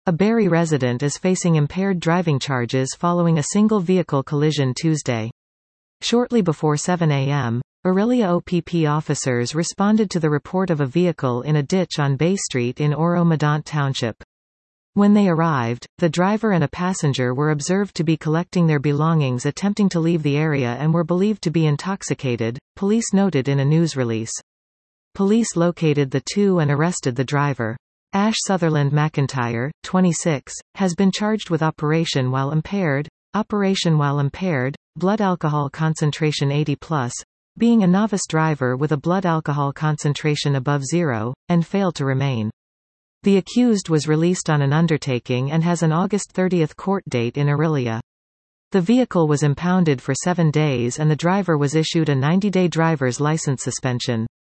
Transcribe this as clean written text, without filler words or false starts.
A Barrie resident is facing impaired driving charges following a single vehicle collision Tuesday. Shortly before 7 a.m., Orillia OPP officers responded to the report of a vehicle in a ditch on Bay Street in Oro-Medonte Township. When they arrived, the driver and a passenger were observed to be collecting their belongings attempting to leave the area and were believed to be intoxicated, police noted in a news release. Police located the two and arrested the driver. Ash Sutherland McIntyre, 26, has been charged with operation while impaired, blood alcohol concentration 80+, being a novice driver with a blood alcohol concentration above 0, and failed to remain. The accused was released on an undertaking and has an August 30 court date in Orillia. The vehicle was impounded for 7 days and the driver was issued a 90-day driver's license suspension.